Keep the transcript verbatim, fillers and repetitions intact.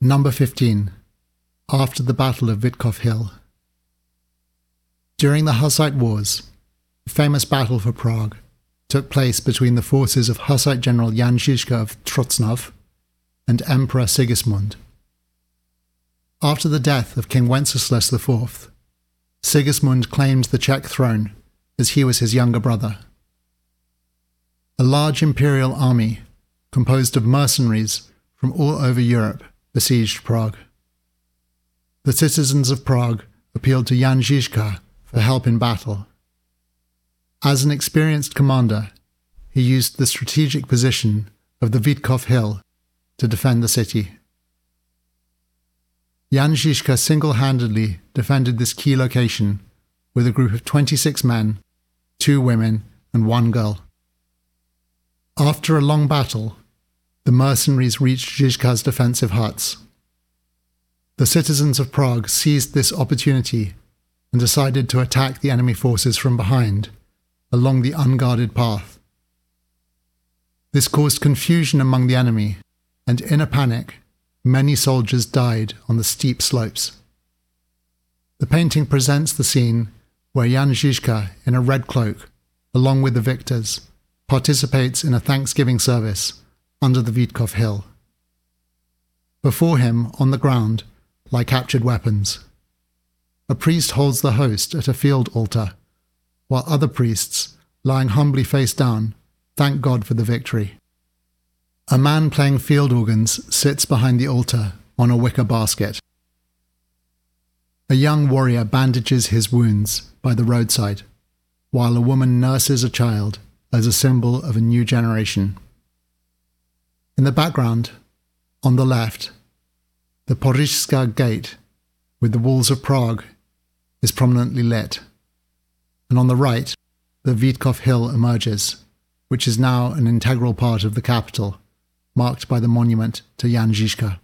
Number fifteen. After the Battle of Witkov Hill. During the Hussite Wars, a famous battle for Prague took place between the forces of Hussite General Jan Žižka of Trocnov and Emperor Sigismund. After the death of King Wenceslas the Fourth, Sigismund claimed the Czech throne as he was his younger brother. A large imperial army, composed of mercenaries from all over Europe, besieged Prague. The citizens of Prague appealed to Jan Žižka for help in battle. As an experienced commander, he used the strategic position of the Witkov Hill to defend the city. Jan Žižka single-handedly defended this key location with a group of twenty-six men, two women, and one girl. After a long battle, the mercenaries reached Žižka's defensive huts. The citizens of Prague seized this opportunity and decided to attack the enemy forces from behind, along the unguarded path. This caused confusion among the enemy, and in a panic, many soldiers died on the steep slopes. The painting presents the scene where Jan Žižka, in a red cloak, along with the victors, participates in a Thanksgiving service under the Witkov Hill. Before him, on the ground, lie captured weapons. A priest holds the host at a field altar, while other priests, lying humbly face down, thank God for the victory. A man playing field organs sits behind the altar on a wicker basket. A young warrior bandages his wounds by the roadside, while a woman nurses a child as a symbol of a new generation. In the background, on the left, the Porýšská Gate, with the walls of Prague, is prominently lit, and on the right, the Witkov Hill emerges, which is now an integral part of the capital, marked by the monument to Jan Žižka.